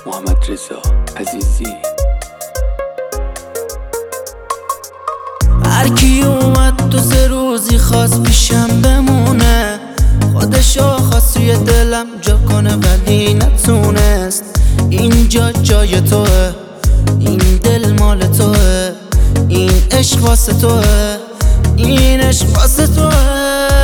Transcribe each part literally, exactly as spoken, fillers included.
محمد رضا عزیزی. هرکی اومد تو سه روزی خواست پیشم بمونه، خودشو خواست روی دلم جا کنه ولی نتونست. اینجا جای توه، این دل مال توه، این عشق واسه توه، این عشق واسه توه.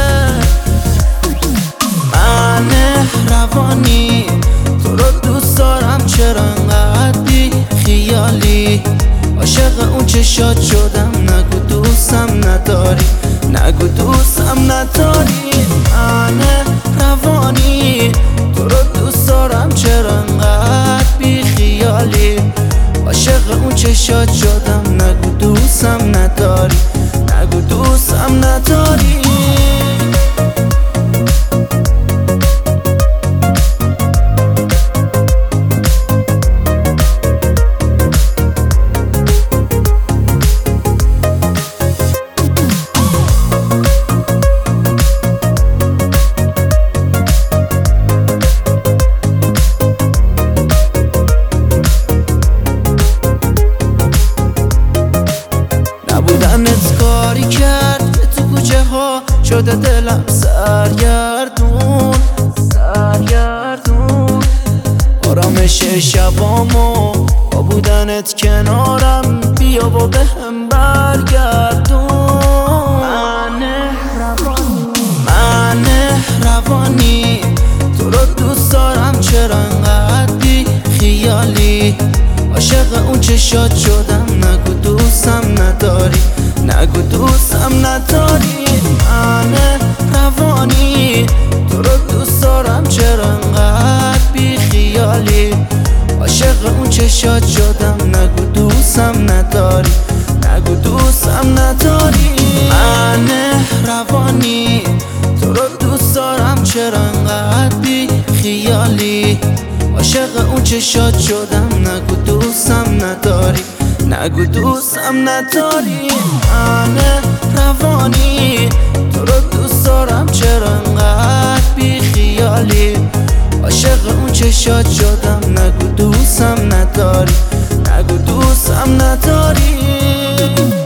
من روانی تو رو دوست دارم، چرا انقدر بی خیالی؟ عاشق اون چشات شدم، نگو دوستم نداری، نگو دوستم نداری. من روانی تو رو دوست دارم، چرا انقدر بی خیالی؟ عاشق اون چشات شدم، نگو دوستم نداری، نگو دوستم نداری. نبودنت کاری کرد که تو کوچه ها شده دلم سرگردون، سرگردون. آرامش شبامو با بودنت کنارم، بیا و بهم برگردون. من روانی من روانی تو رو دوست دارم، چرا انقدر بی خیالی؟ عاشق اون چشات شدم، نگو دوستم نداری، نگو دوستم نداری. من روانی تو رو دوست دارم، چرا انقدر بی خیالی؟ عاشق اون چشات شدم، نگو دوستم نداری، نگو دوستم نداری. من روانی تو رو دوست دارم، چرا انقدر بی خیالی؟ عاشق اون چشات شدم، نگو دوستم نداری، نگو دوستم نداری. من روانی تو رو دوست دارم، چرا انقدر بی خیالی؟ عاشق اون چشات شدم، نگو دوستم نداری، نگو دوستم نداری.